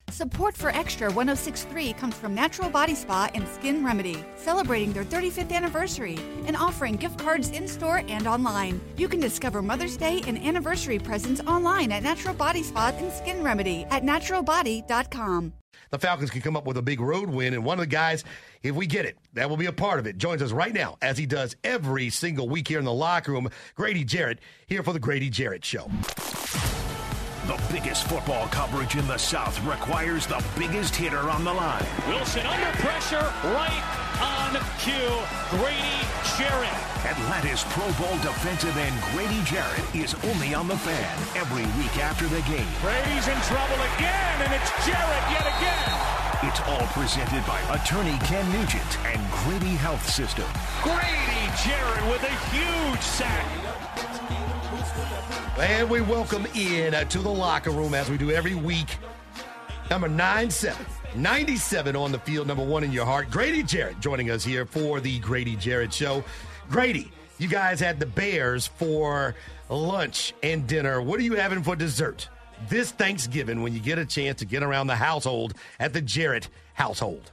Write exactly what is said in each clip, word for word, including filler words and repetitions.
Support for Extra one oh six point three comes from Natural Body Spa and Skin Remedy, celebrating their thirty-fifth anniversary and offering gift cards in-store and online. You can discover Mother's Day and anniversary presents online at Natural Body Spa and Skin Remedy at natural body dot com. The Falcons can come up with a big road win, and one of the guys, if we get it, that will be a part of it, joins us right now, as he does every single week here in the locker room. Grady Jarrett, here for the Grady Jarrett Show. The biggest football coverage in the South requires the biggest hitter on the line. Wilson under pressure, right on cue, Grady Jarrett. Atlanta's Pro Bowl defensive end Grady Jarrett is only on the Fan every week after the game. Brady's in trouble again, and it's Jarrett yet again. It's all presented by attorney Ken Nugent and Grady Health System. Grady Jarrett with a huge sack. And we welcome in uh, to the locker room, as we do every week, number nine seven, ninety-seven on the field, number one in your heart, Grady Jarrett, joining us here for the Grady Jarrett Show. Grady, you guys had the Bears for lunch and dinner. What are you having for dessert this Thanksgiving when you get a chance to get around the household at the Jarrett household?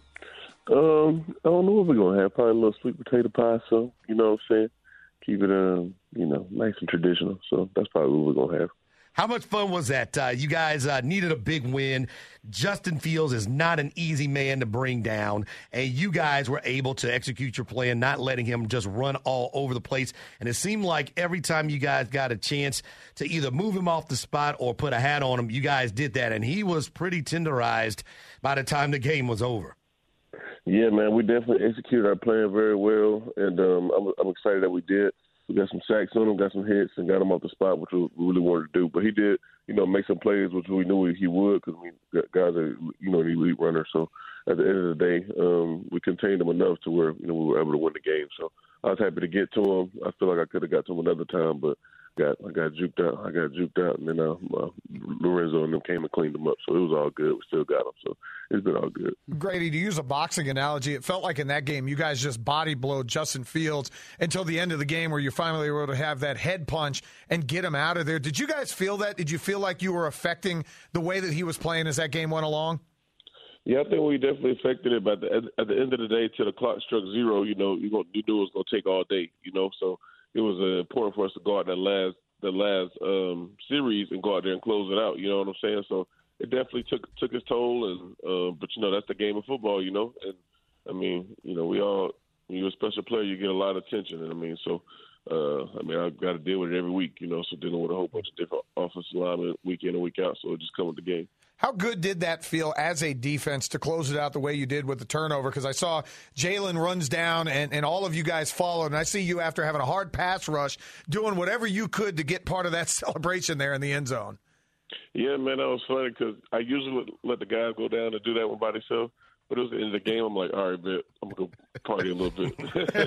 Um, I don't know what we're going to have. Probably a little sweet potato pie, so, you know what I'm saying? Keep it, um, you know, nice and traditional. So that's probably what we're going to have. How much fun was that? Uh, you guys uh, needed a big win. Justin Fields is not an easy man to bring down, and you guys were able to execute your plan, not letting him just run all over the place. And it seemed like every time you guys got a chance to either move him off the spot or put a hat on him, you guys did that, and he was pretty tenderized by the time the game was over. Yeah, man, we definitely executed our plan very well, and um, I'm, I'm excited that we did. We got some sacks on him, got some hits, and got him off the spot, which we really wanted to do. But he did, you know, make some plays, which we knew he would, because, I mean, guys are, you know, an elite runner. So at the end of the day, um, we contained him enough to where, you know, we were able to win the game. So I was happy to get to him. I feel like I could have got to him another time, but got I got juked out. I got juked out, and then uh, uh, Lorenzo and them came and cleaned him up. So it was all good. We still got him. So it's been all good. Grady, to use a boxing analogy, it felt like in that game you guys just body blowed Justin Fields until the end of the game where you finally were able to have that head punch and get him out of there. Did you guys feel that? Did you feel like you were affecting the way that he was playing as that game went along? Yeah, I think we definitely affected it. But at the, at the end of the day, till the clock struck zero, you know, you, gonna, you knew it was going to take all day, you know. So it was uh, important for us to go out that last the last um, series and go out there and close it out. You know what I'm saying? So it definitely took took its toll, and uh, but you know that's the game of football. You know, and I mean, you know, we all when you're a special player, you get a lot of attention, and I mean, so uh, I mean, I've got to deal with it every week. You know, so dealing with a whole bunch of different offensive linemen week in and week out. So it just comes with the game. How good did that feel as a defense to close it out the way you did with the turnover? Because I saw Jalen runs down and, and all of you guys followed, and I see you after having a hard pass rush doing whatever you could to get part of that celebration there in the end zone. Yeah, man, that was funny because I usually let, let the guys go down and do that one by themselves. But it was in the game. I'm like, all right, bet I'm gonna go party a little bit.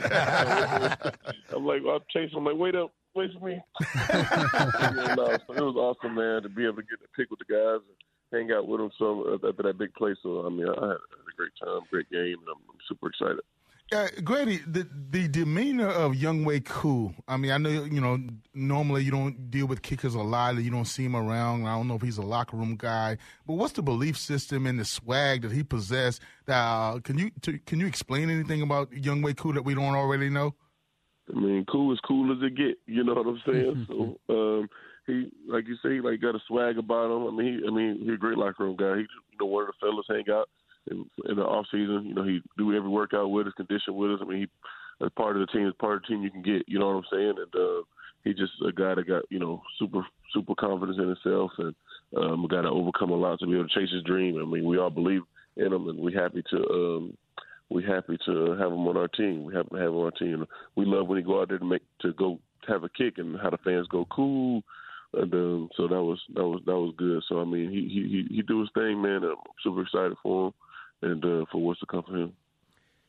I'm like, I'm chasing. I'm like, wait up, wait for me. Yeah, no, so it was awesome, man, to be able to get to pick with the guys and hang out with them some after that big play. So I mean, I had a great time, great game, and I'm, I'm super excited. Uh, Grady, the the demeanor of Younghoe Koo. I mean, I know you know normally you don't deal with kickers a lot, you don't see him around. I don't know if he's a locker room guy, but what's the belief system and the swag that he possessed? Uh, can you to, can you explain anything about Younghoe Koo that we don't already know? I mean, cool as cool as it get. You know what I'm saying? so um, he, like you say, he like got a swag about him. I mean, he, I mean, he's a great locker room guy. He, you know, one of the fellas hang out. In, in the off season, you know, he do every workout with us, condition with us. I mean, he, as part of the team, as part of the team you can get. You know what I'm saying? And uh, he's just a guy that got, you know, super, super confidence in himself, and um, a guy to overcome a lot to be able to chase his dream. I mean, we all believe in him, and we're happy to, um, we're happy to have him on our team. We happy to have him on our team. We love when he go out there to make to go have a kick and how the fans go cool. And um, so that was that was that was good. So I mean, he he he do his thing, man. I'm super excited for him and uh, for what's to come for him.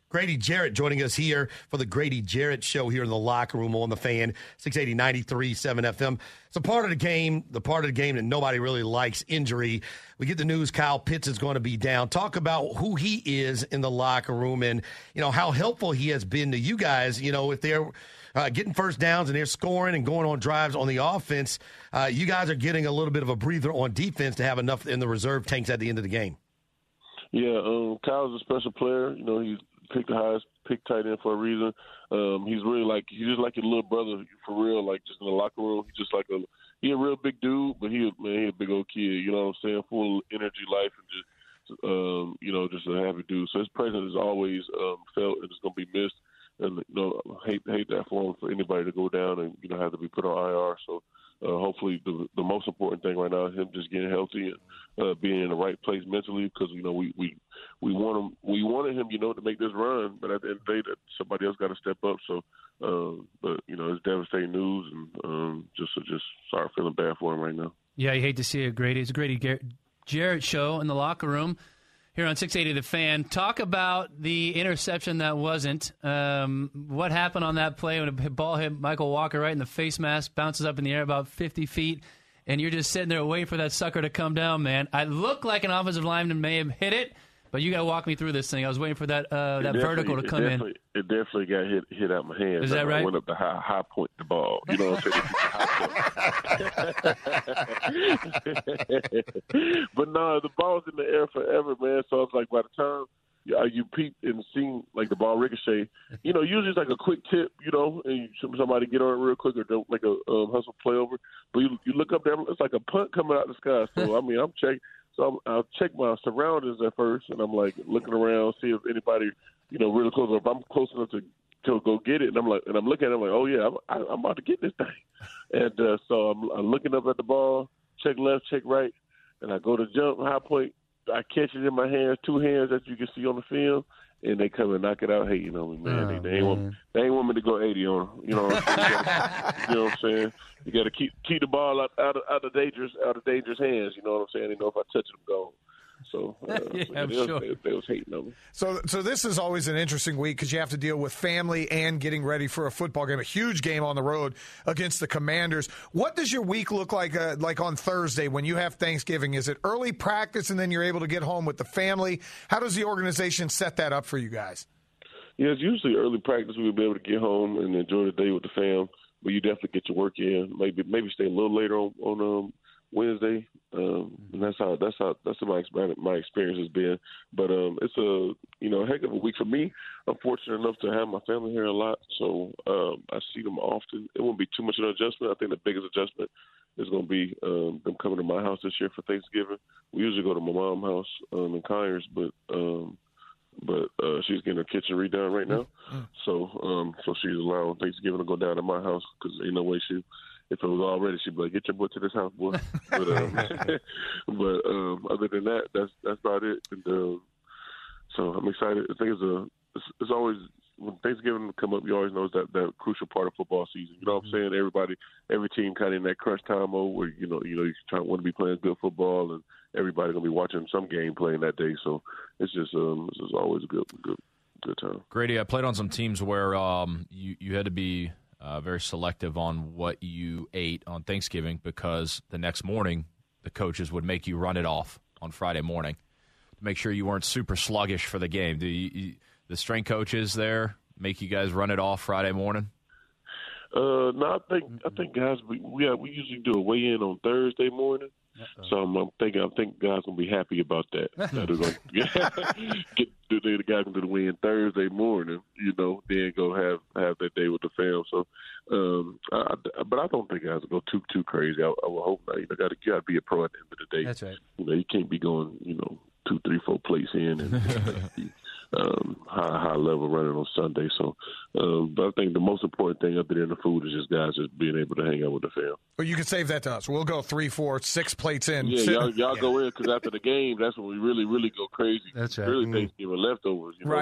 Grady Jarrett joining us here for the Grady Jarrett Show here in the locker room on the Fan, six eighty, ninety-three point seven F M. It's a part of the game, the part of the game that nobody really likes, injury. We get the news Kyle Pitts is going to be down. Talk about who he is in the locker room and, you know, how helpful he has been to you guys. You know, if they're uh, getting first downs and they're scoring and going on drives on the offense, uh, you guys are getting a little bit of a breather on defense to have enough in the reserve tanks at the end of the game. Yeah, um, Kyle's a special player. You know, he's picked the highest pick tight end for a reason. Um, he's really like he's just like your little brother for real. Like just in the locker room, he's just like a he a real big dude, but he man he a big old kid. You know what I'm saying? Full of energy, life, and just um, you know just a happy dude. So his presence is always um, felt, and it's gonna be missed. And you know, I hate hate that for him for anybody to go down and you know have to be put on I R. So. Uh, hopefully, the the most important thing right now is him just getting healthy and uh, being in the right place mentally. Because you know we, we we want him, we wanted him, you know, to make this run. But at the end of the day, that somebody else got to step up. So, uh, but you know, it's devastating news, and um, just just sorry, feeling bad for him right now. Yeah, you hate to see it, Grady. It's a Grady Gar- Jarrett Show in the locker room here on six eighty The Fan. Talk about the interception that wasn't. Um, what happened on that play when a ball hit Michael Walker right in the face mask, bounces up in the air about fifty feet, and you're just sitting there waiting for that sucker to come down, man. I look like an offensive lineman may have hit it, but you got to walk me through this thing. I was waiting for that uh, that vertical to come in. It definitely got hit hit out my hands. Is that right? I went up the high, high point the ball. You know what I'm saying? But no, the ball's in the air forever, man. So it's like by the time you, you peep and see like the ball ricochet, you know, usually it's like a quick tip, you know, and you, somebody get on it real quick or don't make a um, hustle play over. But you, you look up there, it's like a punt coming out of the sky. So I mean, I'm checking. So I'm, I'll check my surroundings at first, and I'm like looking around, see if anybody, you know, really close. Or if I'm close enough to, to go get it, and I'm like, and I'm looking at it, I'm like, oh yeah, I'm, I'm about to get this thing. And uh, so I'm, I'm looking up at the ball, check left, check right, and I go to jump high point. I catch it in my hands, two hands that you can see on the film, and they come and knock it out. Hey, you know, man, oh, they, they ain't man. want they ain't want me to go eighty on them. You know what I'm saying? You, gotta, you know what I'm saying? You got to keep keep the ball out, out of out of dangerous out of dangerous hands. You know what I'm saying? They know if I touch them, gone. So, uh, yeah, so I'm they, sure. they, they was hating on me. So, so this is always an interesting week because you have to deal with family and getting ready for a football game, a huge game on the road against the Commanders. What does your week look like, uh, like on Thursday when you have Thanksgiving? Is it early practice and then you're able to get home with the family? How does the organization set that up for you guys? Yeah, it's usually early practice. We'll be able to get home and enjoy the day with the fam. But you definitely get your work in. Maybe maybe stay a little later on on um, Wednesday. Um, and that's how that's how that's how my my experience has been. But um, it's a you know a heck of a week for me. I'm fortunate enough to have my family here a lot, so um, I see them often. It won't be too much of an adjustment. I think the biggest adjustment is going to be um, them coming to my house this year for Thanksgiving. We usually go to my mom's house um, in Conyers, but um, but uh, she's getting her kitchen redone right now. So um, so she's allowing Thanksgiving to go down to my house because ain't no way she. If it was already, she'd be like, "Get your butt to this house, boy." But, um, but um, other than that, that's that's about it. And um, so I'm excited. I think it's a it's, it's always when Thanksgiving come up, you always know that that crucial part of football season. You know what I'm saying? Everybody, every team, kind of in that crunch time mode where you know you know you trying want to be playing good football, and everybody gonna be watching some game playing that day. So it's just um, it's just always a good good good time. Grady, I played on some teams where um, you you had to be. Uh, very selective on what you ate on Thanksgiving because the next morning the coaches would make you run it off on Friday morning to make sure you weren't super sluggish for the game. Do you, you, the strength coaches there make you guys run it off Friday morning? Uh, no, I think I think guys we we, we usually do a weigh in on Thursday morning. Uh-oh. So I'm, I'm thinking I think guys gonna be happy about that. that they're gonna get, get the, the guys gonna do the weigh in Thursday morning, you know, then go have have that day with the fam. So, um, I, but I don't think guys will go too too crazy. I, I will hope not. You know, got to got to be a pro at the end of the day. That's right. You know, you can't be going, you know, two, three, four plates in and be, um, high high level running on Sunday. So, um, but I think the most important thing other than the food is just guys just being able to hang out with the fam. Well, you can save that to us. We'll go three, four, six plates in. Yeah, y'all, y'all go in because after the game, that's when we really, really go crazy. That's right. Really Thanksgiving leftovers. You know? Right.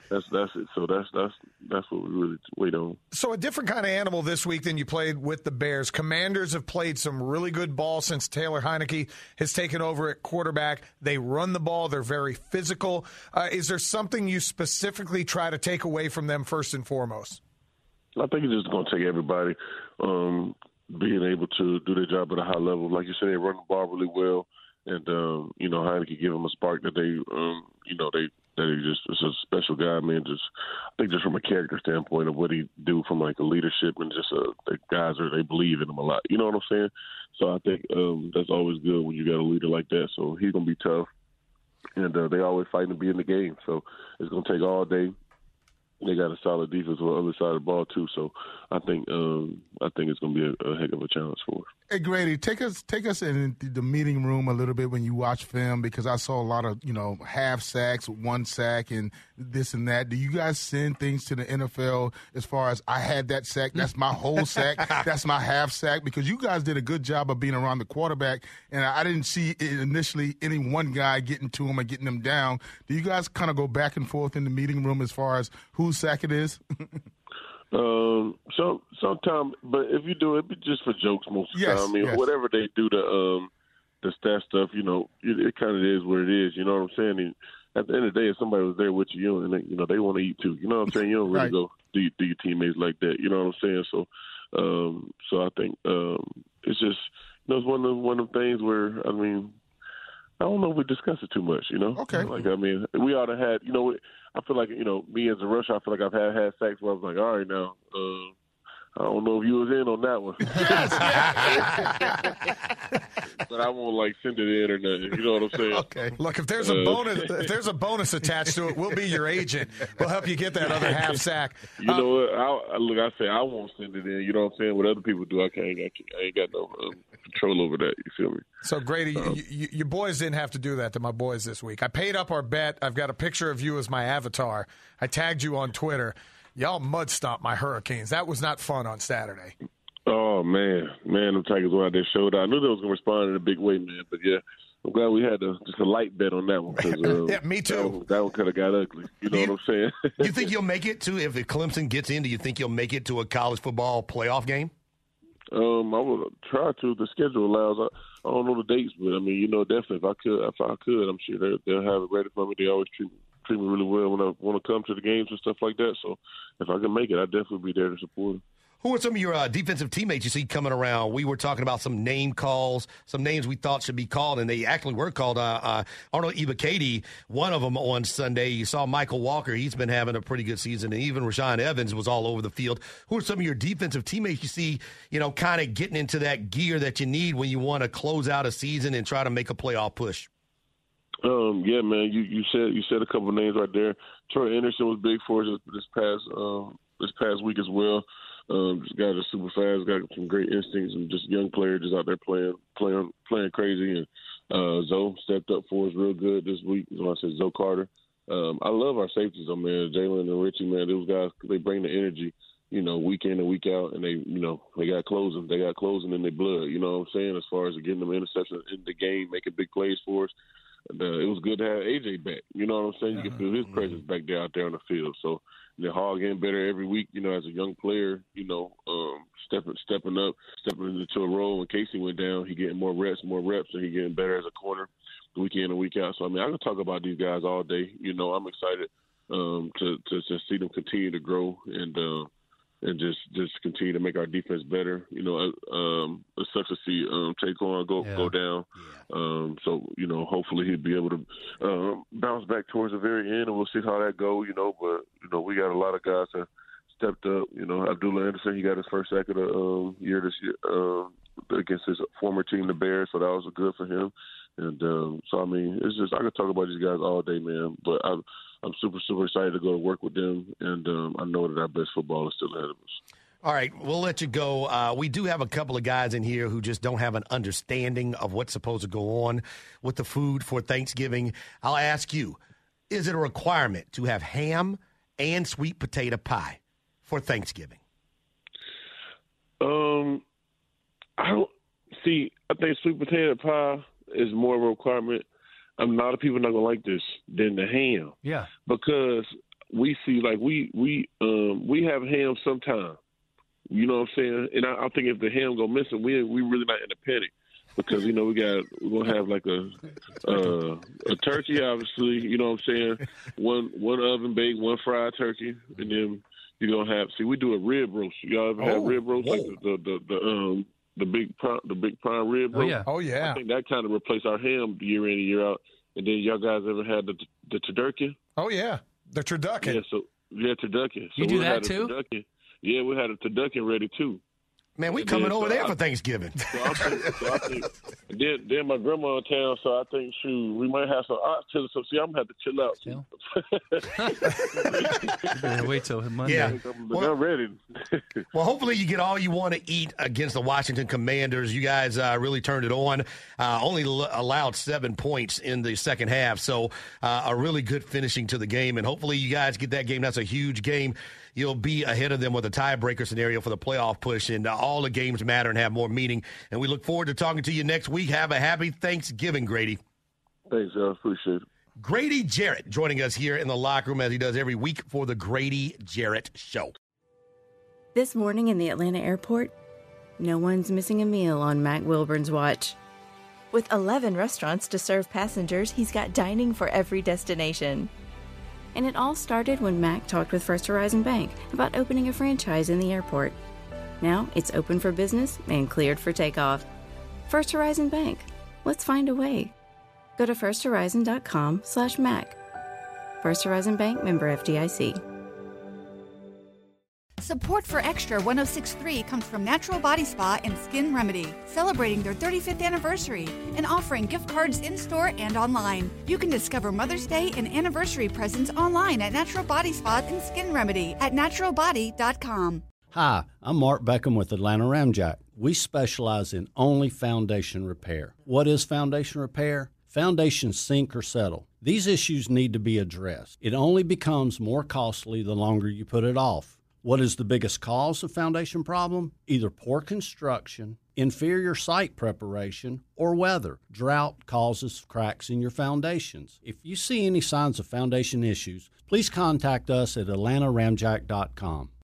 That's that's it. So that's that's that's what we really wait on. So a different kind of animal this week than you played with the Bears. Commanders have played some really good ball since Taylor Heineke has taken over at quarterback. They run the ball. They're very physical. Uh, is there something you specifically try to take away from them first and foremost? I think it's just going to take everybody um, being able to do their job at a high level. Like you said, they run the ball really well, and um, you know Heineke give them a spark that they, um, you know, they. That he just is a special guy, man. Just I think just from a character standpoint of what he do from like a leadership and just uh, the guys are they believe in him a lot. You know what I'm saying? So I think um, that's always good when you got a leader like that. So he's gonna be tough, and uh, they always fighting to be in the game. So it's gonna take all day. They got a solid defense on the other side of the ball too. So I think um, I think it's gonna be a, a heck of a challenge for us. Hey Grady, take us take us in the meeting room a little bit when you watch film, because I saw a lot of, you know, half sacks, one sack, and this and that. Do you guys send things to the N F L as far as I had that sack, that's my whole sack, that's my half sack? Because you guys did a good job of being around the quarterback, and I didn't see initially any one guy getting to him and getting him down. Do you guys kind of go back and forth in the meeting room as far as whose sack it is? Um, so sometimes, but if you do it, be just for jokes most of the yes, time. I mean, yes. whatever they do to um the stat stuff, you know, it, it kind of is what it is. You know what I'm saying? And at the end of the day, if somebody was there with you, and they, you know they want to eat too. You know what I'm saying? You don't really right. go do, do your teammates like that. You know what I'm saying? So, um, so I think um, it's just you know it's one of one of the things where I mean. I don't know if we discuss it too much, you know? Okay. Like, I mean, we ought to have, you know, I feel like, you know, me as a rusher, I feel like I've had, had sacks where I was like, all right, now, uh, I don't know if you was in on that one. But I won't, like, send it in or nothing. You know what I'm saying? Okay. Look, if there's a uh, bonus if there's a bonus attached to it, we'll be your agent. We'll help you get that other half sack. You uh, know what? I, I, look, I say I won't send it in. You know what I'm saying? What other people do, I can't. I, can't, I ain't got no um, control over that. You feel me? So, Grady, um, you, you, your boys didn't have to do that to my boys this week. I paid up our bet. I've got a picture of you as my avatar. I tagged you on Twitter. Y'all mud stomped my Hurricanes. That was not fun on Saturday. Oh, man. Man, them Tigers went out there, showed out. I knew they was going to respond in a big way, man. But, yeah, I'm glad we had a, just a light bet on that one. Uh, yeah, me too. That one, that one could have got ugly. You know you, what I'm saying? You think you'll make it to, if Clemson gets in, do you think you'll make it to a college football playoff game? Um, I would try to. The schedule allows. I, I don't know the dates, but, I mean, you know, definitely if I could, if I could, I'm sure they'll, they'll have it ready for me. They always treat me. treat me really well when I want to come to the games and stuff like that. So if I can make it, I'd definitely be there to support them. Who are some of your uh, defensive teammates you see coming around? We were talking about some name calls, some names we thought should be called, and they actually were called. Uh, uh, Arnold Ebiketie, one of them on Sunday. You saw Michael Walker. He's been having a pretty good season, and even Rashaan Evans was all over the field. Who are some of your defensive teammates you see, you know, kind of getting into that gear that you need when you want to close out a season and try to make a playoff push? Um, yeah, man, you, you said you said a couple of names right there. Troy Anderson was big for us this past um, this past week as well. Um, just got a super fast, got some great instincts, and just young player just out there playing playing playing crazy. And uh, Zoe stepped up for us real good this week. When I said Zoe Carter, um, I love our safeties, though, man. Jalen and Richie, man, those guys, they bring the energy, you know, week in and week out, and they, you know, they got closing, they got closing in their blood. You know what I'm saying? As far as getting them interceptions in the game, making big plays for us. And, uh, it was good to have A J back. You know what I'm saying? You can feel his presence back there out there on the field. So they're hard getting better every week, you know, as a young player, you know, um, stepping stepping up, stepping into a role. When Casey went down, he getting more reps, more reps, and he getting better as a corner week in and week out. So, I mean, I can talk about these guys all day. You know, I'm excited um, to, to to see them continue to grow and uh, and just, just continue to make our defense better. You know, um, it sucks to see um, Taquan go yeah. go down. Yeah. Um, so, you know, hopefully he'll be able to um, bounce back towards the very end, and we'll see how that goes, you know. But, you know, we got a lot of guys that stepped up. You know, Abdullah Anderson, he got his first sack of the um, year this year um, against his former team, the Bears, so that was good for him. And um, so, I mean, it's just – I could talk about these guys all day, man. But I, I'm super, super excited to go to work with them, and um, I know that our best football is still ahead of us. All right, we'll let you go. Uh, we do have a couple of guys in here who just don't have an understanding of what's supposed to go on with the food for Thanksgiving. I'll ask you, is it a requirement to have ham and sweet potato pie for Thanksgiving? Um, I don't – see, I think sweet potato pie is more of a requirement. A lot of people are not going to like this than the ham. Yeah. Because we see like we we um, we have ham sometime. You know what I'm saying? And I, I think if the ham go missing, we we really not in a panic because you know we got we're gonna have like a uh, a turkey, obviously. You know what I'm saying? One one oven baked, one fried turkey, and then you're gonna have. See, we do a rib roast. Y'all ever Oh, have rib roast whoa. like the the, the um the big prime, the big prime rib Oh roast? yeah. Oh, yeah. I think that kind of replaced our ham year in and year out. And then y'all guys ever had the the turducken? Oh, yeah. The turducken. Yeah, so yeah, turducken. So You do we that had a too? turducken. Yeah, we had a turducken ready too. Man, we And coming then, over so there I- for Thanksgiving. So I think, so I think then, then my grandma in town, so I think shoot, we might have some oxtails. So see, I'm gonna have to chill out. You better wait till Monday. Yeah. But I'm ready. Well, hopefully you get all you want to eat against the Washington Commanders. You guys uh, really turned it on. Uh, only l- allowed seven points in the second half, so uh, a really good finishing to the game. And hopefully you guys get that game. That's a huge game. You'll be ahead of them with a tiebreaker scenario for the playoff push, and uh, all the games matter and have more meaning. And we look forward to talking to you next week. Have a happy Thanksgiving, Grady. Thanks, y'all. Appreciate it. Grady Jarrett joining us here in the locker room as he does every week for the Grady Jarrett Show. This morning in the Atlanta airport, no one's missing a meal on Mac Wilburn's watch. With eleven restaurants to serve passengers, he's got dining for every destination. And it all started when Mac talked with First Horizon Bank about opening a franchise in the airport. Now it's open for business and cleared for takeoff. First Horizon Bank. Let's find a way. Go to firsthorizon.com slash Mac. First Horizon Bank, member F D I C. Support for Extra one oh six point three comes from Natural Body Spa and Skin Remedy, celebrating their thirty-fifth anniversary and offering gift cards in-store and online. You can discover Mother's Day and anniversary presents online at Natural Body Spa and Skin Remedy at natural body dot com. Hi, I'm Mark Beckham with Atlanta Ramjack. We specialize in only foundation repair. What is foundation repair? Foundations sink or settle. These issues need to be addressed. It only becomes more costly the longer you put it off. What is the biggest cause of foundation problem? Either poor construction, inferior site preparation, or weather. Drought causes cracks in your foundations. If you see any signs of foundation issues, please contact us at atlanta ramjack dot com.